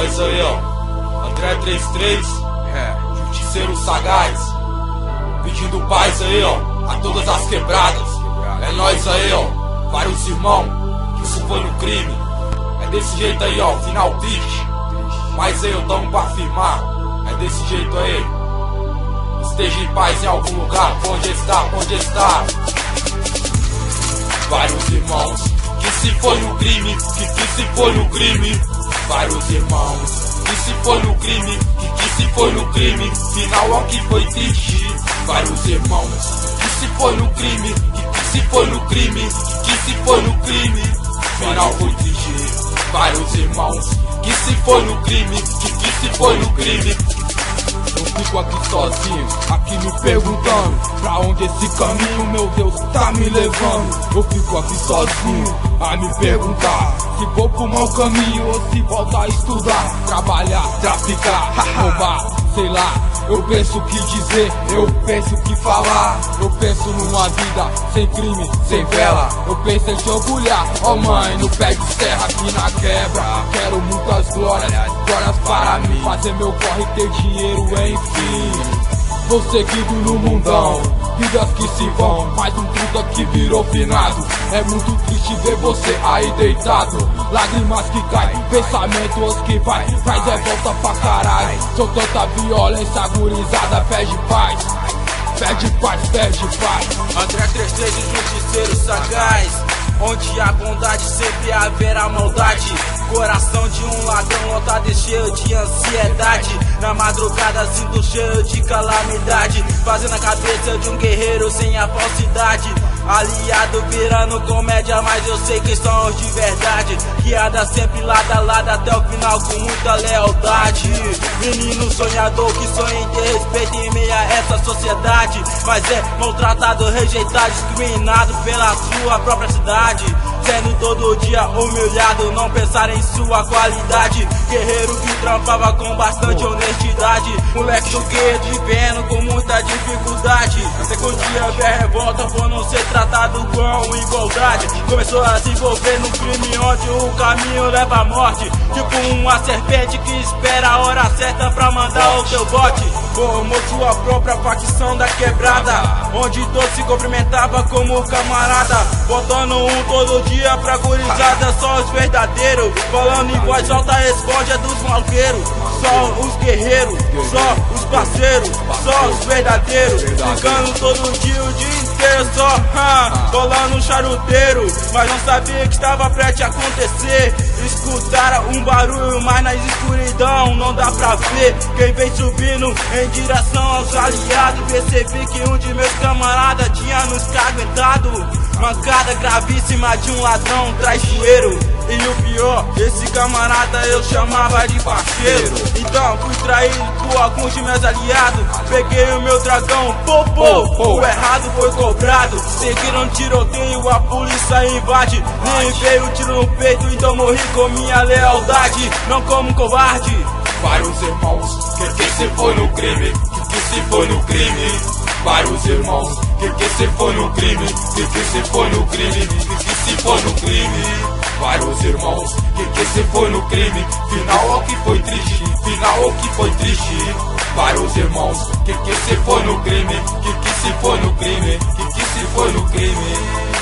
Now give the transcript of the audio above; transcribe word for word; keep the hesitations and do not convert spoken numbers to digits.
nós aí, ó. André trinta e três, é, Justiceiro Sagaz, pedindo paz aí, ó, a todas as quebradas. É nós aí, ó, vários irmãos que isso foi no crime. É desse jeito aí, ó, final triste. Mas aí eu tamo pra afirmar. É desse jeito aí. Esteja em paz em algum lugar. Onde está, onde está? Vários irmãos que se foi no crime, que que se foi no crime. Vários irmãos que se foi no crime, que que se foi no crime. Final ó que foi triste. Vários irmãos que se foi no crime, que que se foi no crime, que que se foi no crime. Final foi triste. Vários irmãos que se foi no crime, que que se foi no crime. Eu fico aqui sozinho, aqui me perguntando pra onde esse caminho, meu Deus, tá me levando. Eu fico aqui sozinho a me perguntar se vou pro mau caminho ou se volto a estudar, trabalhar, traficar, roubar, sei lá. Eu penso o que dizer, eu penso o que falar. Eu penso numa vida sem crime, sem vela. Eu penso em te orgulhar, ó oh mãe, no pé de serra aqui na quebra. Quero muitas glórias, glórias para mim, fazer meu corre, ter dinheiro, enfim. Vou seguido no mundão, vidas que se vão, mais um truta que virou finado. É muito triste ver você aí deitado, lágrimas que caem, pensamentos que vai, traz é volta pra caralho. Sou tanta violência, gurizada, pede paz, pede paz, pede paz. André trinta e três, Justiceiro Sagaz, onde a bondade sempre haverá maldade. Coração de um ladrão lotado e cheio de ansiedade. Na madrugada sinto cheio de calamidade, fazendo a cabeça de um guerreiro sem a falsidade. Aliado virando comédia, mas eu sei que são os de verdade, que anda sempre lado a lado até o final com muita lealdade. Menino sonhador que sonha em ter respeito em meio a essa sociedade, mas é maltratado, rejeitado, discriminado pela sua própria cidade. Sendo todo dia humilhado, não pensar em sua qualidade. Guerreiro que trampava com bastante honestidade. Moleque do gueto vivendo com muita dificuldade, até que um dia veio a revolta por não ser tratado com igualdade. Começou a se envolver no crime onde o caminho leva à morte, tipo uma serpente que espera a hora certa pra mandar o teu bote. Formou sua própria facção da quebrada, onde todos se cumprimentavam como camarada, botando um todo dia pra gurizada, só os verdadeiros. Falando em voz alta, responde a dos malqueiros. Só os guerreiros, só os parceiros, só os verdadeiros. Ficando todo dia, o dia inteiro só ha, colando um charuteiro, mas não sabia que estava prestes a acontecer. Escutaram um barulho, mas na escuridão não dá pra ver quem vem subindo em direção aos aliados. Percebi que um de meus camaradas tinha nos caguetado. Mancada gravíssima de um ladrão traiçoeiro. E o pior, esse camarada eu chamava de parceiro. Então fui traído por alguns de meus aliados. Peguei o meu dragão, pô, pô, o errado foi cobrado. Seguiram tiroteio, a polícia invade. Nem veio tiro no peito, então morri com minha lealdade, não como um covarde. Vários irmãos, que que se foi no crime, que que se foi no crime. Vários irmãos, que que se foi no crime, que que se foi no crime, que que se foi no crime. Vários irmãos, que que se foi no crime. Final ó que foi triste, final ó que foi triste. Vários irmãos, que que se foi no crime, que que se foi no crime, que que se foi no crime.